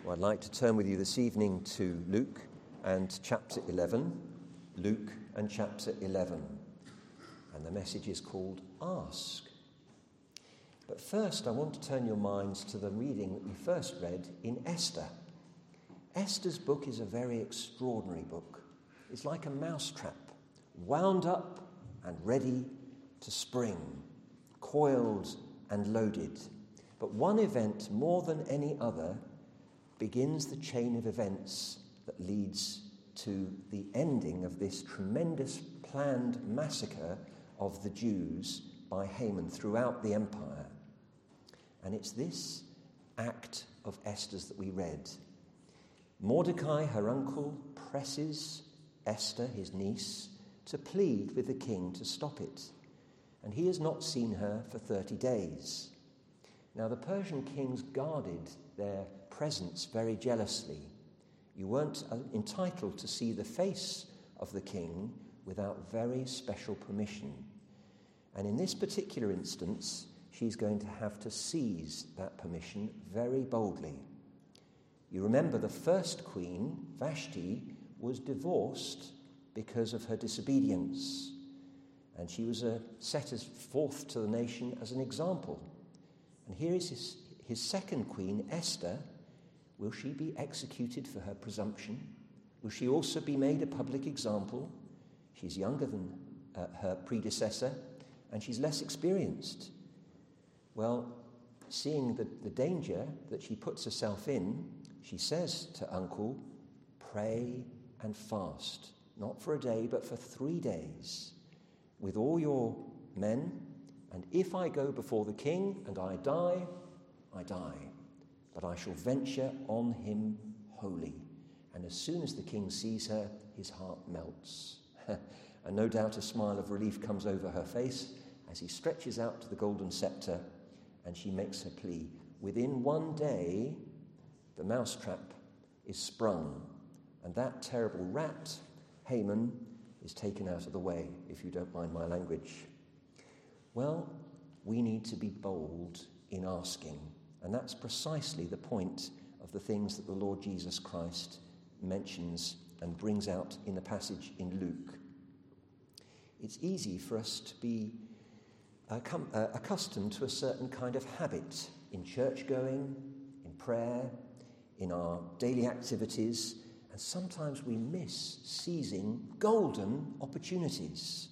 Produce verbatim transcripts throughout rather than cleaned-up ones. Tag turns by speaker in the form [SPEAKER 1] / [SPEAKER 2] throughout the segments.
[SPEAKER 1] Well, I'd like to turn with you this evening to Luke and chapter eleven. Luke and chapter eleven. And the message is called Ask. But first, I want to turn your minds to the reading that we first read in Esther. Esther's book is a very extraordinary book. It's like a mousetrap, wound up and ready to spring, coiled and loaded. But one event, more than any other, begins the chain of events that leads to the ending of this tremendous planned massacre of the Jews by Haman throughout the empire. And it's this act of Esther's that we read. Mordecai, her uncle, presses Esther, his niece, to plead with the king to stop it. And he has not seen her for thirty days. Now, the Persian kings guarded their presence very jealously. You weren't entitled to see the face of the king without very special permission. And in this particular instance, she's going to have to seize that permission very boldly. You remember the first queen, Vashti, was divorced because of her disobedience. And she was uh, set as forth to the nation as an example. And here is his, his second queen, Esther. Will she be executed for her presumption? Will she also be made a public example? She's younger than uh, her predecessor, and she's less experienced. Well, seeing the, the danger that she puts herself in, she says to uncle, pray and fast, not for a day, but for three days, with all your men. And if I go before the king and I die, I die. But I shall venture on him wholly. And as soon as the king sees her, his heart melts. And no doubt a smile of relief comes over her face as he stretches out to the golden scepter and she makes her plea. Within one day, the mousetrap is sprung. And that terrible rat, Haman, is taken out of the way, if you don't mind my language. Well, we need to be bold in asking. And that's precisely the point of the things that the Lord Jesus Christ mentions and brings out in the passage in Luke. It's easy for us to be uh, com- uh, accustomed to a certain kind of habit in church going, in prayer, in our daily activities, and sometimes we miss seizing golden opportunities.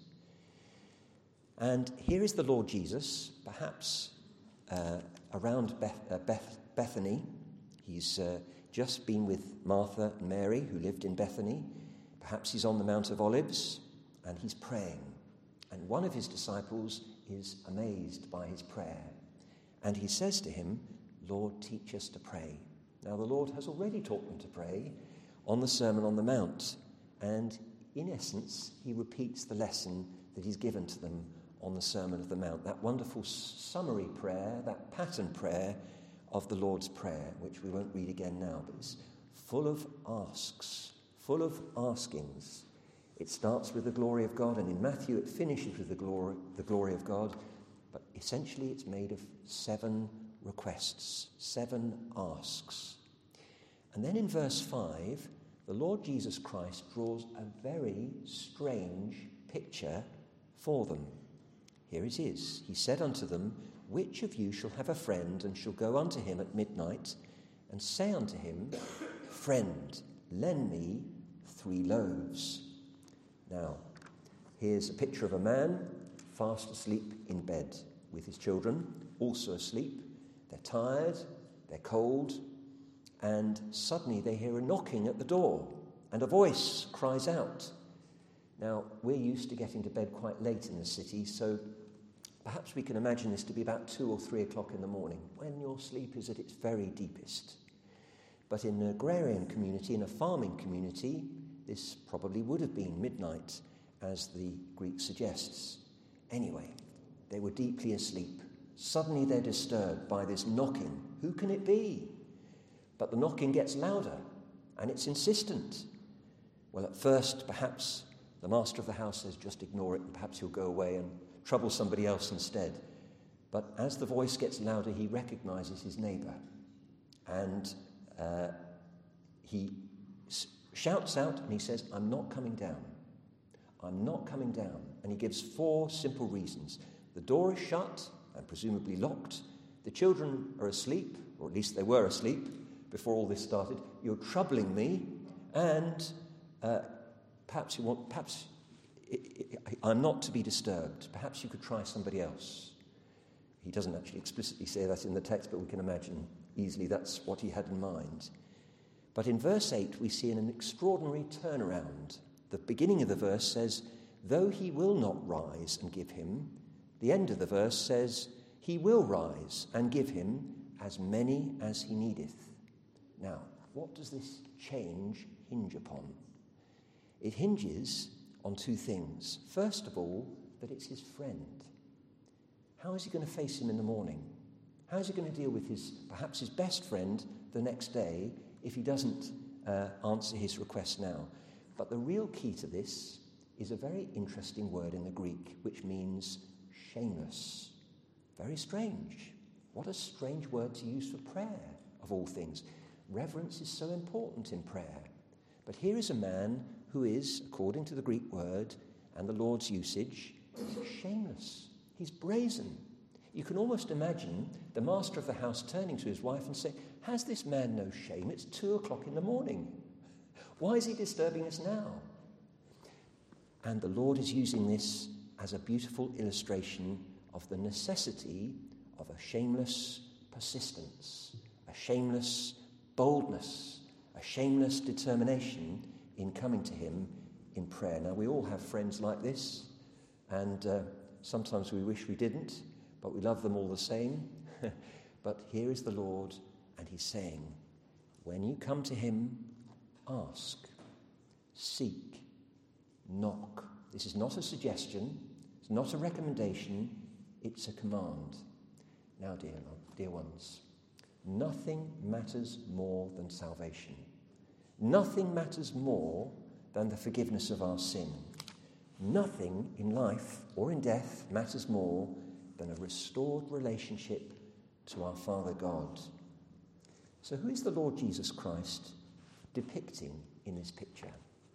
[SPEAKER 1] And here is the Lord Jesus, perhaps uh, around Beth, uh, Beth, Bethany. He's uh, just been with Martha and Mary, who lived in Bethany. Perhaps he's on the Mount of Olives, and he's praying. And one of his disciples is amazed by his prayer. And he says to him, Lord, teach us to pray. Now, the Lord has already taught them to pray on the Sermon on the Mount. And in essence, he repeats the lesson that he's given to them on the Sermon of the Mount, that wonderful summary prayer, that pattern prayer of the Lord's Prayer, which we won't read again now, but it's full of asks, full of askings. It starts with the glory of God, and in Matthew it finishes with the glory, the glory of God, but essentially it's made of seven requests, seven asks. And then in verse five, the Lord Jesus Christ draws a very strange picture for them. Here it is. He said unto them, which of you shall have a friend, and shall go unto him at midnight, and say unto him, Friend, lend me three loaves. Now, here's a picture of a man fast asleep in bed with his children, also asleep. They're tired, they're cold, and suddenly they hear a knocking at the door, and a voice cries out. Now, we're used to getting to bed quite late in the city, so perhaps we can imagine this to be about two or three o'clock in the morning, when your sleep is at its very deepest. But in an agrarian community, in a farming community, this probably would have been midnight, as the Greek suggests. Anyway, they were deeply asleep. Suddenly they're disturbed by this knocking. Who can it be? But the knocking gets louder, and it's insistent. Well, at first, perhaps the master of the house says, just ignore it, and perhaps he'll go away and trouble somebody else instead. But as the voice gets louder, he recognizes his neighbor. And uh, he s- shouts out and he says, I'm not coming down. I'm not coming down. And he gives four simple reasons. The door is shut and presumably locked. The children are asleep, or at least they were asleep before all this started. You're troubling me, and uh, perhaps you want, perhaps I'm not to be disturbed. Perhaps you could try somebody else. He doesn't actually explicitly say that in the text, but we can imagine easily that's what he had in mind. But in verse eight, we see an extraordinary turnaround. The beginning of the verse says, though he will not rise and give him, the end of the verse says, he will rise and give him as many as he needeth. Now, what does this change hinge upon? It hinges on two things. First of all, that it's his friend. How is he going to face him in the morning? How is he going to deal with his, perhaps his best friend the next day if he doesn't uh, answer his request now? But the real key to this is a very interesting word in the Greek, which means shameless. Very strange. What a strange word to use for prayer, of all things. Reverence is so important in prayer. But here is a man who is, according to the Greek word and the Lord's usage, shameless. He's brazen. You can almost imagine the master of the house turning to his wife and saying, has this man no shame? It's two o'clock in the morning. Why is he disturbing us now? And the Lord is using this as a beautiful illustration of the necessity of a shameless persistence, a shameless boldness, a shameless determination in coming to him in prayer. Now, we all have friends like this, and uh, sometimes we wish we didn't, but we love them all the same. But here is the Lord, and he's saying, when you come to him, ask, seek, knock. This is not a suggestion, it's not a recommendation, it's a command. Now, dear, dear ones, nothing matters more than salvation. Nothing matters more than the forgiveness of our sin. Nothing in life or in death matters more than a restored relationship to our Father God. So who is the Lord Jesus Christ depicting in this picture?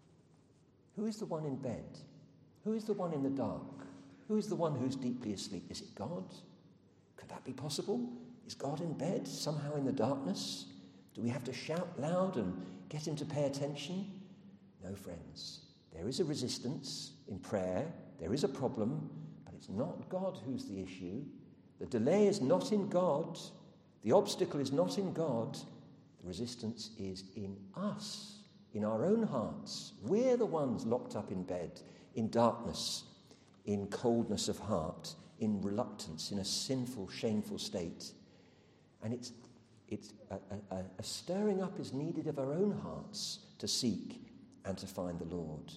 [SPEAKER 1] Who is the one in bed? Who is the one in the dark? Who is the one who's deeply asleep? Is it God? Could that be possible? Is God in bed, somehow in the darkness? Do we have to shout loud and get him to pay attention? No, friends. There is a resistance in prayer. There is a problem, but it's not God who's the issue. The delay is not in God. The obstacle is not in God. The resistance is in us, in our own hearts. We're the ones locked up in bed, in darkness, in coldness of heart, in reluctance, in a sinful, shameful state. And it's, it's a, a, a stirring up is needed of our own hearts to seek and to find the Lord.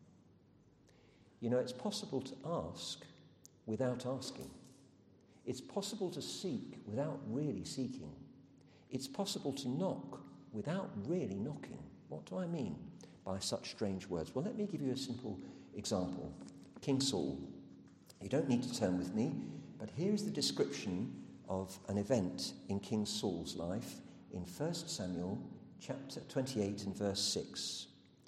[SPEAKER 1] You know, it's possible to ask without asking. It's possible to seek without really seeking. It's possible to knock without really knocking. What do I mean by such strange words? Well, let me give you a simple example. King Saul. You don't need to turn with me, but here is the description of an event in King Saul's life in First Samuel chapter twenty-eight and verse six.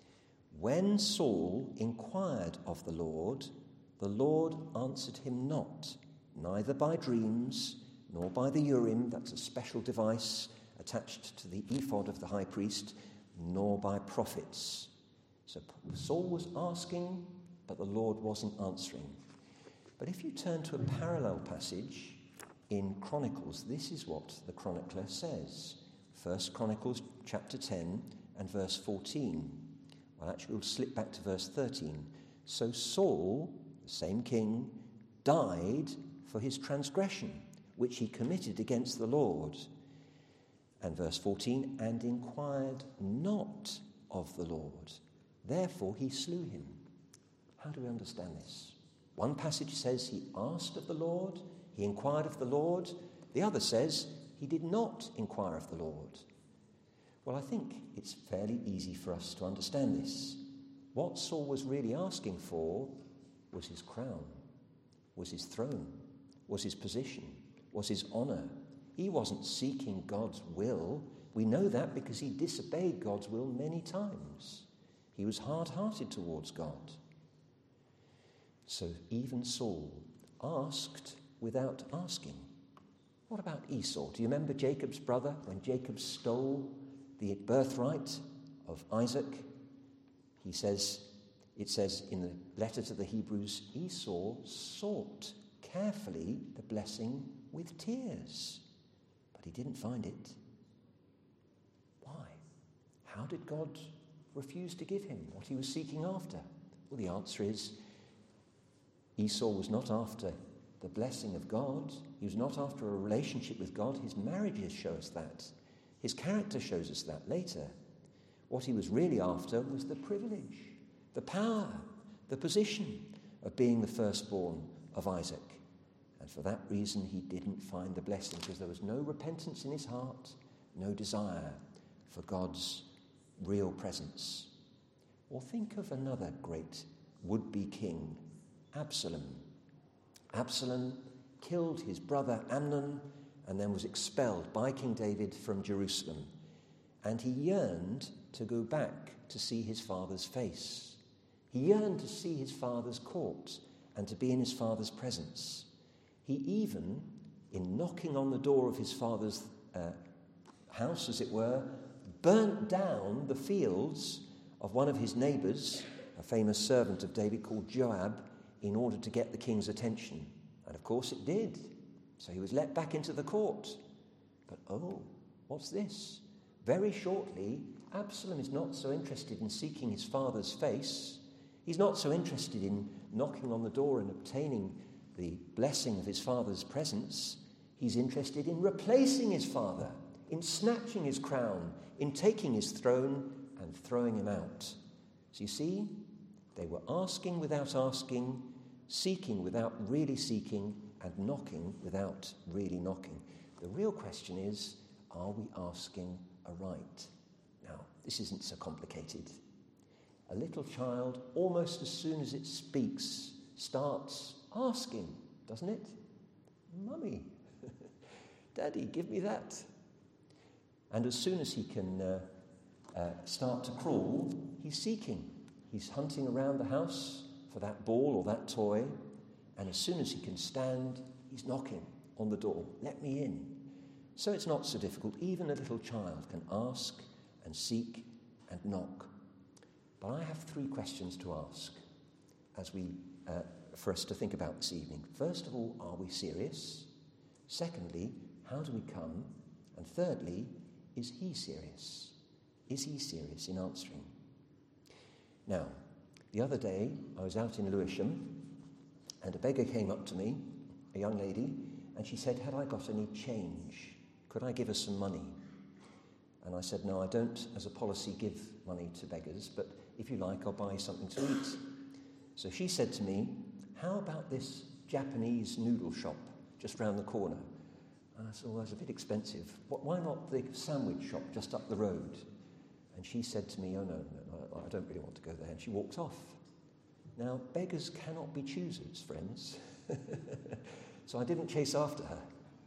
[SPEAKER 1] When Saul inquired of the Lord, the Lord answered him not, neither by dreams, nor by the Urim, that's a special device attached to the ephod of the high priest, nor by prophets. So Saul was asking, but the Lord wasn't answering. But if you turn to a parallel passage in Chronicles, this is what the chronicler says. First Chronicles chapter ten and verse fourteen. Well, actually, we'll slip back to verse thirteen. So Saul, the same king, died for his transgression, which he committed against the Lord. And verse fourteen, and inquired not of the Lord. Therefore he slew him. How do we understand this? One passage says he asked of the Lord, he inquired of the Lord. The other says he did not inquire of the Lord. Well, I think it's fairly easy for us to understand this. What Saul was really asking for was his crown, was his throne, was his position, was his honour. He wasn't seeking God's will We know that because he disobeyed God's will many times. He was hard-hearted towards God. So even Saul asked without asking. What about Esau? Do you remember Jacob's brother when Jacob stole the birthright of Isaac? He says, it says in the letter to the Hebrews, Esau sought carefully the blessing with tears, but he didn't find it. Why? How did God refuse to give him what he was seeking after? Well, the answer is Esau was not after the blessing of God. He was not after a relationship with God. His marriages show us that. His character shows us that later. What he was really after was the privilege, the power, the position of being the firstborn of Isaac. And for that reason, he didn't find the blessing, because there was no repentance in his heart, no desire for God's real presence. Or think of another great would-be king, Absalom. Absalom killed his brother Amnon and then was expelled by King David from Jerusalem. And he yearned to go back to see his father's face. He yearned to see his father's court and to be in his father's presence. He even, in knocking on the door of his father's uh, house, as it were, burnt down the fields of one of his neighbours, a famous servant of David called Joab, in order to get the king's attention. And of course it did. So he was let back into the court. But oh, what's this? Very shortly, Absalom is not so interested in seeking his father's face. He's not so interested in knocking on the door and obtaining the blessing of his father's presence. He's interested in replacing his father, in snatching his crown, in taking his throne and throwing him out. So you see, they were asking without asking, seeking without really seeking, and knocking without really knocking. The real question is, are we asking aright? Now, this isn't so complicated. A little child, almost as soon as it speaks, starts asking, doesn't it? Mummy, Daddy, give me that. And as soon as he can uh, uh, start to crawl, he's seeking. He's hunting around the house for that ball or that toy, and as soon as he can stand, he's knocking on the door. Let me in. So it's not so difficult. Even a little child can ask and seek and knock. But I have three questions to ask as we, uh, for us to think about this evening. First of all, are we serious? Secondly, how do we come? And thirdly, is he serious? Is he serious in answering? Now, the other day, I was out in Lewisham, and a beggar came up to me, a young lady, and she said, had I got any change? Could I give her some money? And I said, no, I don't, as a policy, give money to beggars, but if you like, I'll buy you something to eat. So she said to me, how about this Japanese noodle shop just round the corner? And I said, well, that's a bit expensive. Why not the sandwich shop just up the road? And she said to me, oh, no, no, I don't really want to go there. And she walked off. Now, beggars cannot be choosers, friends. So I didn't chase after her.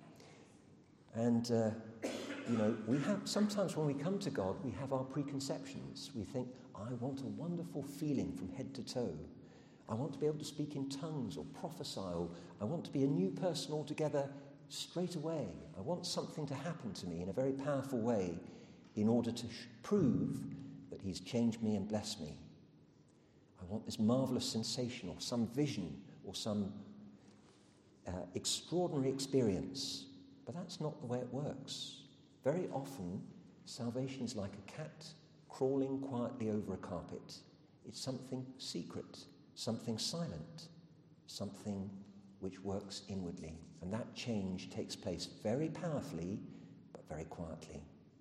[SPEAKER 1] And, uh, you know, we have, sometimes when we come to God, we have our preconceptions. We think, I want a wonderful feeling from head to toe. I want to be able to speak in tongues or prophesy, or I want to be a new person altogether straight away. I want something to happen to me in a very powerful way in order to sh- prove that he's changed me and blessed me. I want this marvellous sensation or some vision or some uh, extraordinary experience. But that's not the way it works. Very often, salvation is like a cat crawling quietly over a carpet. It's something secret, something silent, something which works inwardly. And that change takes place very powerfully, but very quietly.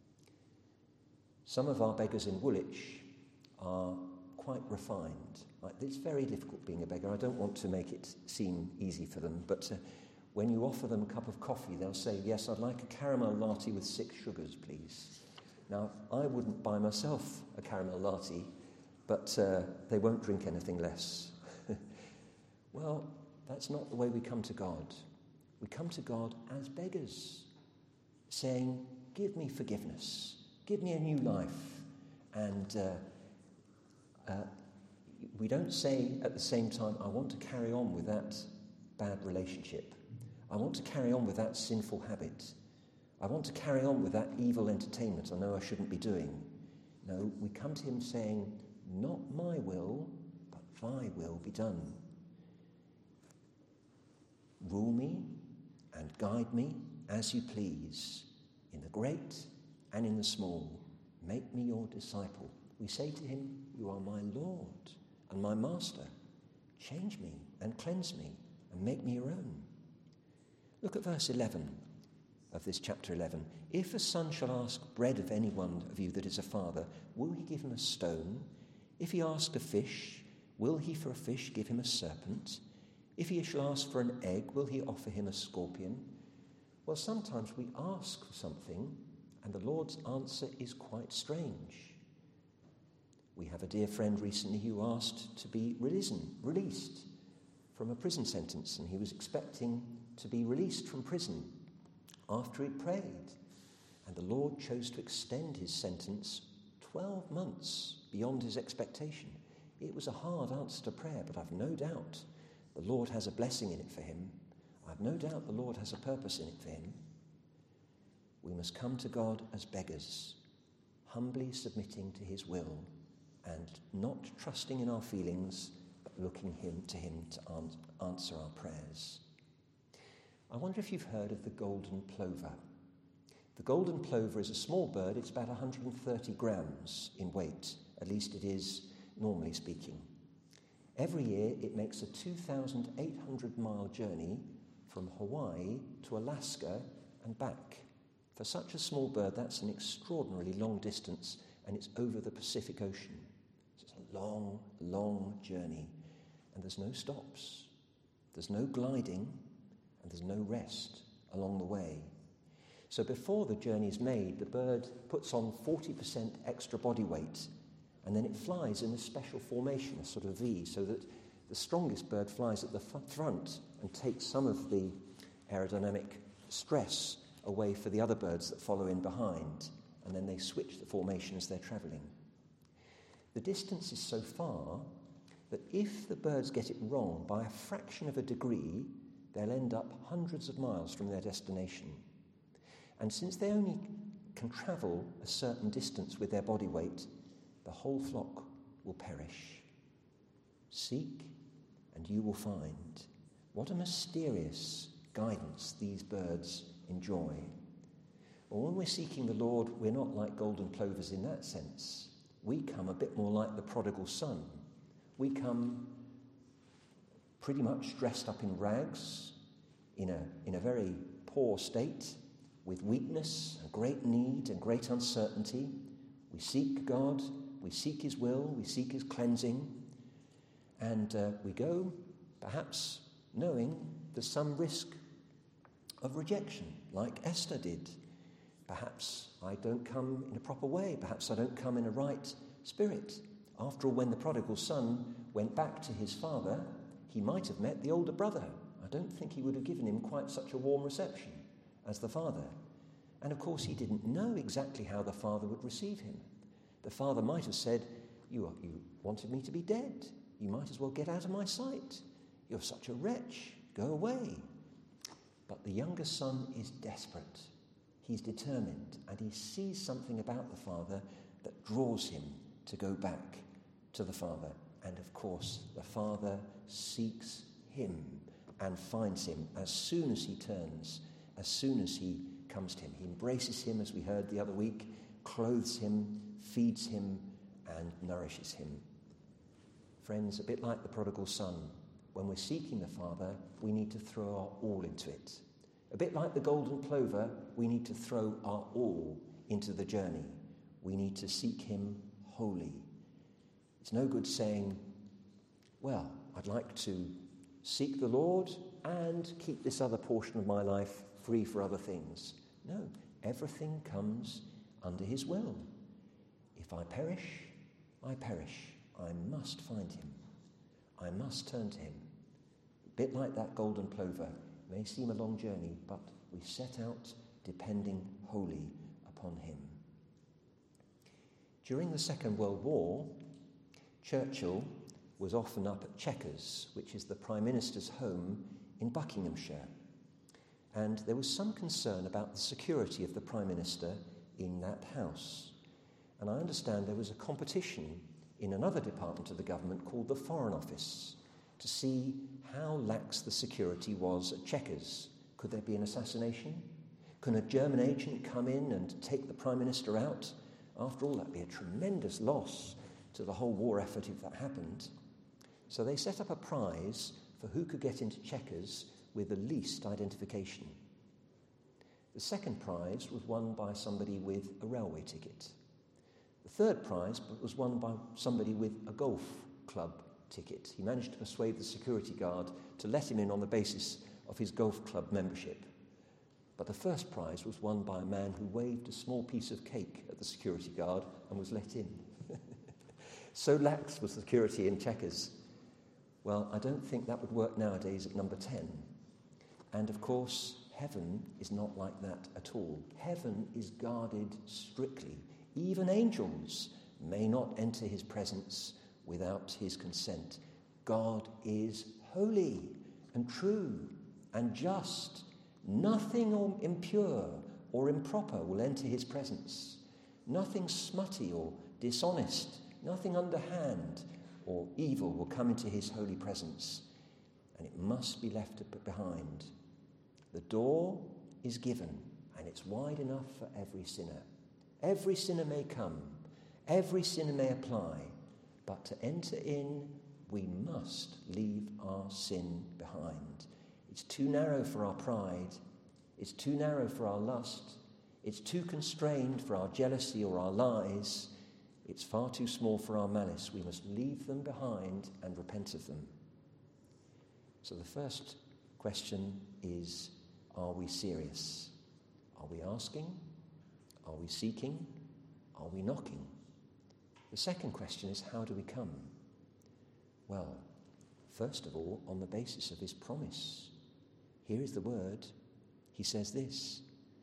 [SPEAKER 1] Some of our beggars in Woolwich are quite refined. Like, it's very difficult being a beggar. I don't want to make it seem easy for them, but uh, when you offer them a cup of coffee, they'll say, yes, I'd like a caramel latte with six sugars, please. Now, I wouldn't buy myself a caramel latte, but uh, they won't drink anything less. Well, that's not the way we come to God. We come to God as beggars, saying, give me forgiveness. Give me a new life. And uh, uh, we don't say at the same time, I want to carry on with that bad relationship. I want to carry on with that sinful habit. I want to carry on with that evil entertainment I know I shouldn't be doing. No, we come to him saying, not my will, but thy will be done. Rule me and guide me as you please, in the great and in the small. Make me your disciple. We say to him, you are my Lord and my master. Change me and cleanse me and make me your own. Look at verse eleven of this chapter eleven. If a son shall ask bread of any one of you that is a father, will he give him a stone? If he ask a fish, will he for a fish give him a serpent? If he shall ask for an egg, will he offer him a scorpion? Well, sometimes we ask for something, and the Lord's answer is quite strange. We have a dear friend recently who asked to be released, released from a prison sentence, and he was expecting to be released from prison after he prayed. And the Lord chose to extend his sentence twelve months beyond his expectation. It was a hard answer to prayer, but I've no doubt the Lord has a blessing in it for him. I've no doubt the Lord has a purpose in it for him. We must come to God as beggars, humbly submitting to his will and not trusting in our feelings, but looking him to him to answer our prayers. I wonder if you've heard of the golden plover. The golden plover is a small bird. It's about one hundred thirty grams in weight, at least it is normally speaking. Every year it makes a two thousand eight hundred mile journey from Hawaii to Alaska and back. For such a small bird, that's an extraordinarily long distance, and it's over the Pacific Ocean. So it's a long, long journey, and there's no stops. There's no gliding, and there's no rest along the way. So before the journey is made, the bird puts on forty percent extra body weight, and then it flies in a special formation, a sort of V, so that the strongest bird flies at the front and takes some of the aerodynamic stress away for the other birds that follow in behind, and then they switch the formation as they're travelling. The distance is so far that if the birds get it wrong by a fraction of a degree, they'll end up hundreds of miles from their destination. And since they only can travel a certain distance with their body weight, the whole flock will perish. Seek, and you will find. What a mysterious guidance these birds enjoy. Well, when we're seeking the Lord, we're not like golden plovers in that sense. We come a bit more like the prodigal son. We come pretty much dressed up in rags, in a, in a very poor state, with weakness and great need and great uncertainty. We seek God, we seek his will, we seek his cleansing, and uh, we go, perhaps knowing there's some risk of rejection, like Esther did. Perhaps I don't come in a proper way, perhaps I don't come in a right spirit. After all, when the prodigal son went back to his father, he might have met the older brother. I don't think he would have given him quite such a warm reception as the father. And of course, he didn't know exactly how the father would receive him. The father might have said, you, are, you wanted me to be dead. You might as well get out of my sight. You're such a wretch. Go away. But the younger son is desperate. He's determined, and he sees something about the father that draws him to go back to the father. And of course, the father seeks him and finds him as soon as he turns, as soon as he comes to him. He embraces him, as we heard the other week, clothes him, feeds him, and nourishes him. Friends, a bit like the prodigal son, when we're seeking the Father, we need to throw our all into it. A bit like the golden plover, we need to throw our all into the journey. We need to seek him wholly. It's no good saying, well, I'd like to seek the Lord and keep this other portion of my life free for other things. No, everything comes under his will. If I perish, I perish. I must find him. I must turn to him. A bit like that golden plover. It may seem a long journey, but we set out depending wholly upon him. During the Second World War, Churchill was often up at Chequers, which is the Prime Minister's home in Buckinghamshire. And there was some concern about the security of the Prime Minister in that house. And I understand there was a competition in another department of the government called the Foreign Office to see how lax the security was at Chequers. Could there be an assassination? Can a German agent come in and take the Prime Minister out? After all, that would be a tremendous loss to the whole war effort if that happened. So they set up a prize for who could get into Chequers with the least identification. The second prize was won by somebody with a railway ticket. The third prize was won by somebody with a golf club ticket. He managed to persuade the security guard to let him in on the basis of his golf club membership. But the first prize was won by a man who waved a small piece of cake at the security guard and was let in. So lax was security in Chequers. Well, I don't think that would work nowadays at number ten. And of course, heaven is not like that at all. Heaven is guarded strictly. Even angels may not enter his presence without his consent. God is holy and true and just. Nothing impure or improper will enter his presence. Nothing smutty or dishonest, nothing underhand or evil will come into his holy presence, and it must be left behind. The door is given, and it's wide enough for every sinner. Every sinner may come, every sinner may apply, but to enter in, we must leave our sin behind. It's too narrow for our pride, it's too narrow for our lust, it's too constrained for our jealousy or our lies, it's far too small for our malice. We must leave them behind and repent of them. So the first question is, are we serious? Are we asking? Are we seeking? Are we knocking? The second question is, how do we come? Well, first of all, on the basis of his promise. Here is the word. He says this.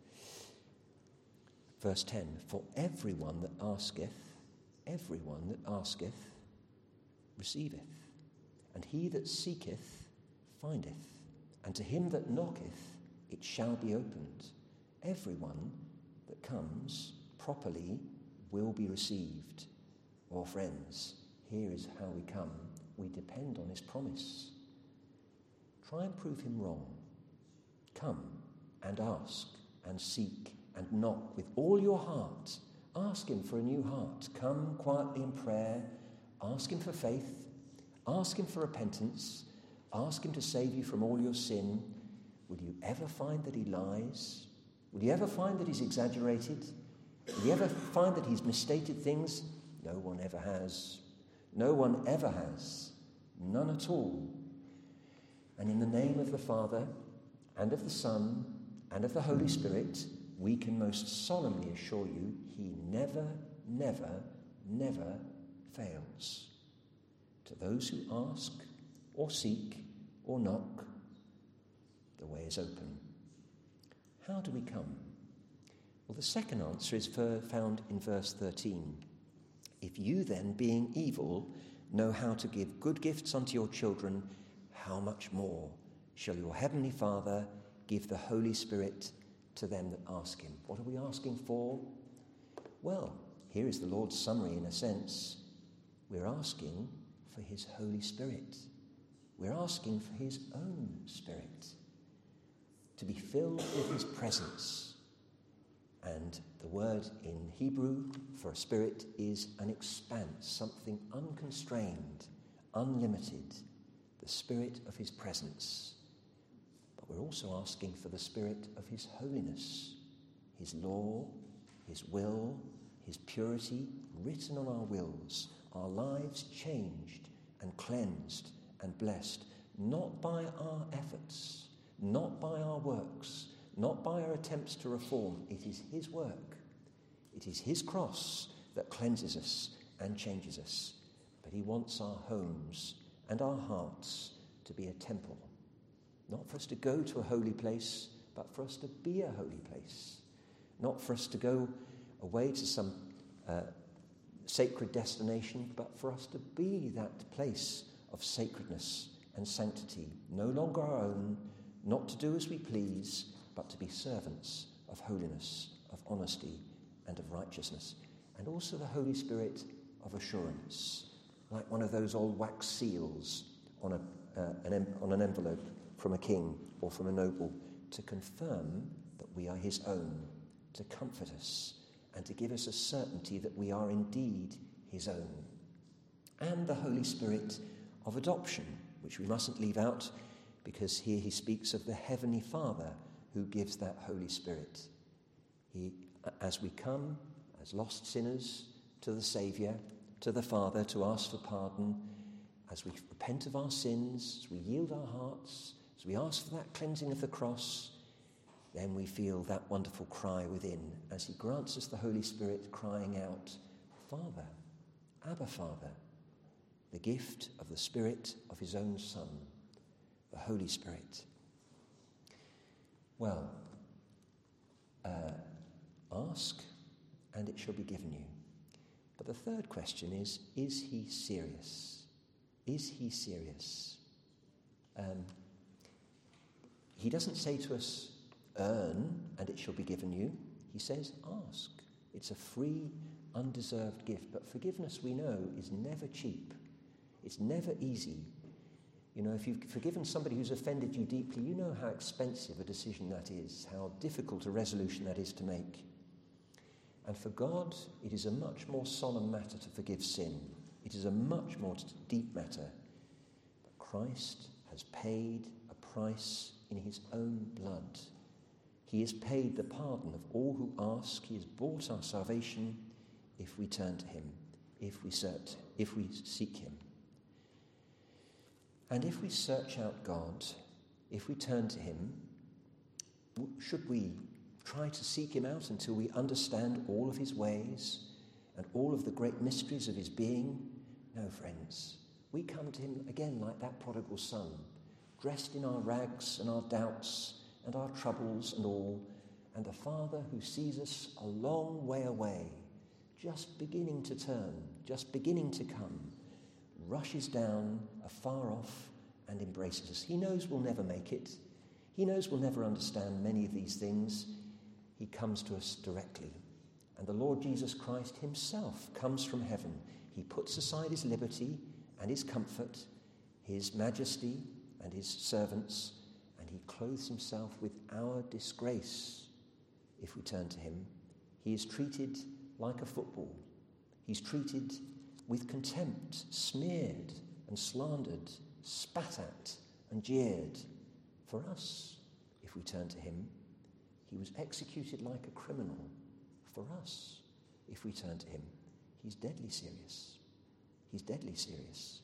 [SPEAKER 1] Verse ten, for everyone that asketh, everyone that asketh, receiveth. And he that seeketh, findeth. And to him that knocketh, it shall be opened. Everyone that comes properly will be received. Oh, friends, here is how we come. We depend on his promise. Try and prove him wrong. Come and ask and seek and knock with all your heart. Ask him for a new heart. Come quietly in prayer. Ask him for faith. Ask him for repentance. Ask him to save you from all your sin. Will you ever find that he lies? Will you ever find that he's exaggerated? Will you ever find that he's misstated things? No one ever has. No one ever has. None at all. And in the name of the Father, and of the Son, and of the Holy Spirit, we can most solemnly assure you he never, never, never fails. To those who ask, or seek, or knock, the way is open. How do we come? Well, the second answer is found in verse thirteen. If you then, being evil, know how to give good gifts unto your children, how much more shall your heavenly Father give the Holy Spirit to them that ask him? What are we asking for? Well, here is the Lord's summary in a sense. We're asking for his Holy Spirit. We're asking for his own Spirit to be filled with his presence. And the word in Hebrew for a spirit is an expanse, something unconstrained, unlimited, the spirit of his presence. But we're also asking for the spirit of his holiness, his law, his will, his purity written on our wills, our lives changed and cleansed and blessed, not by our efforts, not by our works, not by our attempts to reform. It is his work. It is his cross that cleanses us and changes us. But he wants our homes and our hearts to be a temple. Not for us to go to a holy place, but for us to be a holy place. Not for us to go away to some uh, sacred destination, but for us to be that place of sacredness and sanctity, no longer our own, not to do as we please, but to be servants of holiness, of honesty, and of righteousness. And also the Holy Spirit of assurance, like one of those old wax seals on, a, uh, an, em- on an envelope from a king or from a noble, to confirm that we are his own, to comfort us, and to give us a certainty that we are indeed his own. And the Holy Spirit of adoption, which we mustn't leave out, because here he speaks of the Heavenly Father who gives that Holy Spirit. He, as we come as lost sinners to the Saviour, to the Father, to ask for pardon, as we repent of our sins, as we yield our hearts, as we ask for that cleansing of the cross, then we feel that wonderful cry within as he grants us the Holy Spirit, crying out, Father, Abba Father, the gift of the Spirit of his own Son, the Holy Spirit. Well, uh, ask and it shall be given you. But the third question is, is he serious? Is he serious? Um, he doesn't say to us, earn and it shall be given you. He says, ask. It's a free, undeserved gift. But forgiveness, we know, is never cheap. It's never easy. You know, if you've forgiven somebody who's offended you deeply, you know how expensive a decision that is, how difficult a resolution that is to make. And for God, it is a much more solemn matter to forgive sin. It is a much more deep matter. But Christ has paid a price in his own blood. He has paid the pardon of all who ask. He has bought our salvation if we turn to him, if we search, if we seek him. And if we search out God, if we turn to him, should we try to seek him out until we understand all of his ways and all of the great mysteries of his being? No, friends. We come to him again like that prodigal son, dressed in our rags and our doubts and our troubles and all, and the Father who sees us a long way away, just beginning to turn, just beginning to come, rushes down afar off and embraces us. He knows we'll never make it. He knows we'll never understand many of these things. He comes to us directly. And the Lord Jesus Christ himself comes from heaven. He puts aside his liberty and his comfort, his majesty and his servants, and he clothes himself with our disgrace. If we turn to him, he is treated like a football. He's treated with contempt, smeared and slandered, spat at and jeered. For us, if we turn to him, he was executed like a criminal. For us, if we turn to him, he's deadly serious. He's deadly serious.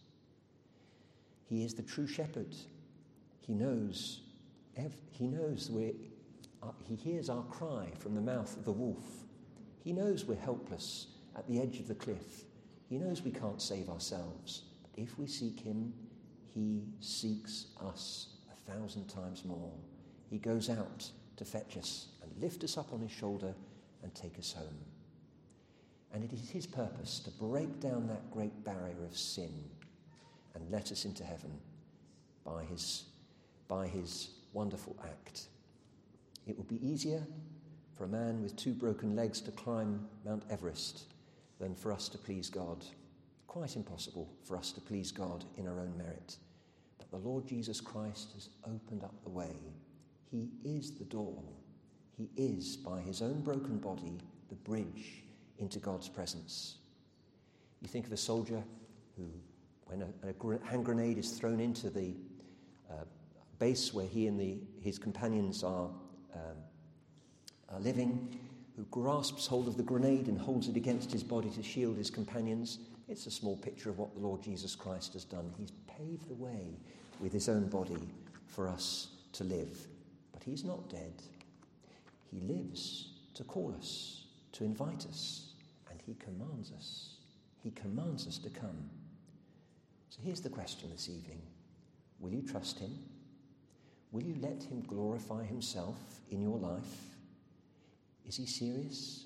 [SPEAKER 1] He is the true shepherd. He knows, he knows we're, uh, he hears our cry from the mouth of the wolf. He knows we're helpless at the edge of the cliff. He knows we can't save ourselves. But if we seek him, he seeks us a thousand times more. He goes out to fetch us and lift us up on his shoulder and take us home. And it is his purpose to break down that great barrier of sin and let us into heaven by his, by his wonderful act. It would be easier for a man with two broken legs to climb Mount Everest than for us to please God. Quite impossible for us to please God in our own merit. But the Lord Jesus Christ has opened up the way. He is the door. He is, by his own broken body, the bridge into God's presence. You think of a soldier who, when a, a hand grenade is thrown into the uh, base where he and the, his companions are, um, are living, who grasps hold of the grenade and holds it against his body to shield his companions. It's a small picture of what the Lord Jesus Christ has done. He's paved the way with his own body for us to live. But he's not dead. He lives to call us, to invite us, and he commands us. He commands us to come. So here's the question this evening. Will you trust him? Will you let him glorify himself in your life? Is he serious?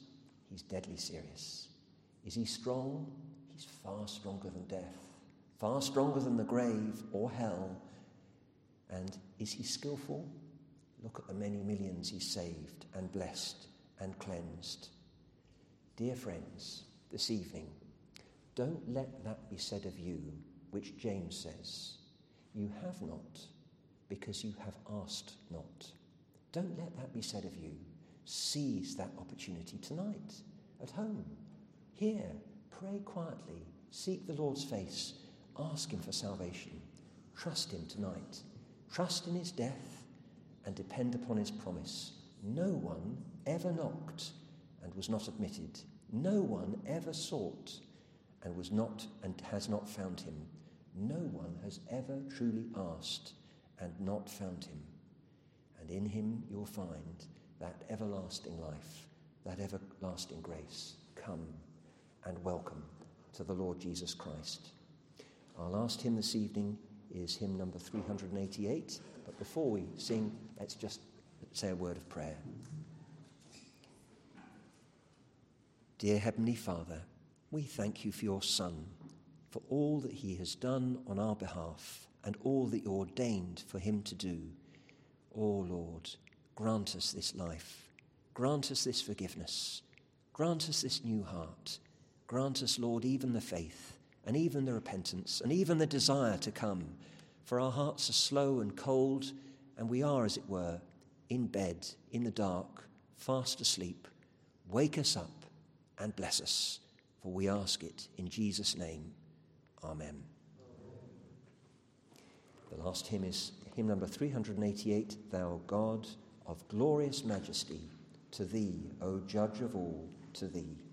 [SPEAKER 1] He's deadly serious. Is he strong? He's far stronger than death, far stronger than the grave or hell. And is he skillful? Look at the many millions he's saved and blessed and cleansed. Dear friends, this evening, don't let that be said of you, which James says, you have not because you have asked not. Don't let that be said of you. Seize that opportunity tonight, at home, here, pray quietly, seek the Lord's face, ask him for salvation, trust him tonight, trust in his death and depend upon his promise. No one ever knocked and was not admitted. No one ever sought and was not and has not found him. No one has ever truly asked and not found him. And in him you'll find that everlasting life, that everlasting grace. Come and welcome to the Lord Jesus Christ. Our last hymn this evening is hymn number three hundred eighty-eight. But before we sing, let's just say a word of prayer. Dear Heavenly Father, we thank you for your Son, for all that he has done on our behalf and all that you ordained for him to do. Oh Lord, grant us this life, grant us this forgiveness, grant us this new heart, grant us, Lord, even the faith and even the repentance and even the desire to come, for our hearts are slow and cold and we are, as it were, in bed, in the dark, fast asleep. Wake us up and bless us, for we ask it in Jesus' name. Amen. The last hymn is hymn number three hundred eighty-eight, Thou God of glorious majesty, to thee, O Judge of all, to thee.